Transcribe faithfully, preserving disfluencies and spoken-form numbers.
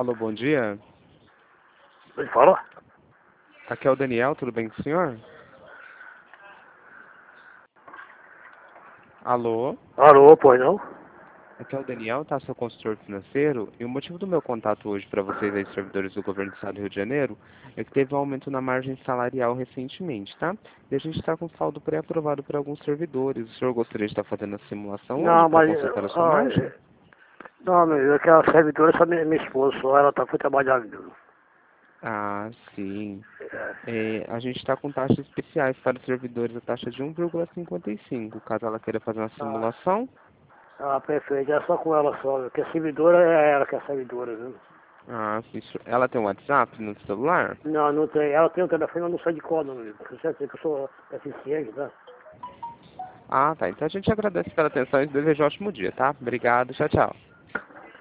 Alô, bom dia. Ele fala? Aqui é o Daniel, tudo bem com o senhor? Alô? Alô, pois não? Aqui é o Daniel, tá? Seu consultor financeiro. E o motivo do meu contato hoje para vocês aí, servidores do Governo do Estado do Rio de Janeiro, é que teve um aumento na margem salarial recentemente, tá? E a gente está com saldo pré-aprovado por alguns servidores. O senhor gostaria de estar fazendo a simulação hoje Não, para mas... consultar a sua ah, margem? não, meu, aquela servidora é só minha, minha esposa, só ela tá, foi trabalhar. Viu? Ah, sim. É. É, a gente está com taxas especiais para os servidores, a taxa de um vírgula cinquenta e cinco. Caso ela queira fazer uma Ah, simulação. ah, perfeito, é só com ela só, viu? Que a servidora é ela que é a servidora, viu? Ah, sim. Ela tem um WhatsApp no celular? Não, não tem, ela tem o telefone, mas não sai de cor, não, meu. Você sabe que eu sou eficiente, tá? Ah, tá. Então a gente agradece pela atenção e deseja um ótimo dia, tá? Obrigado. Tchau, tchau.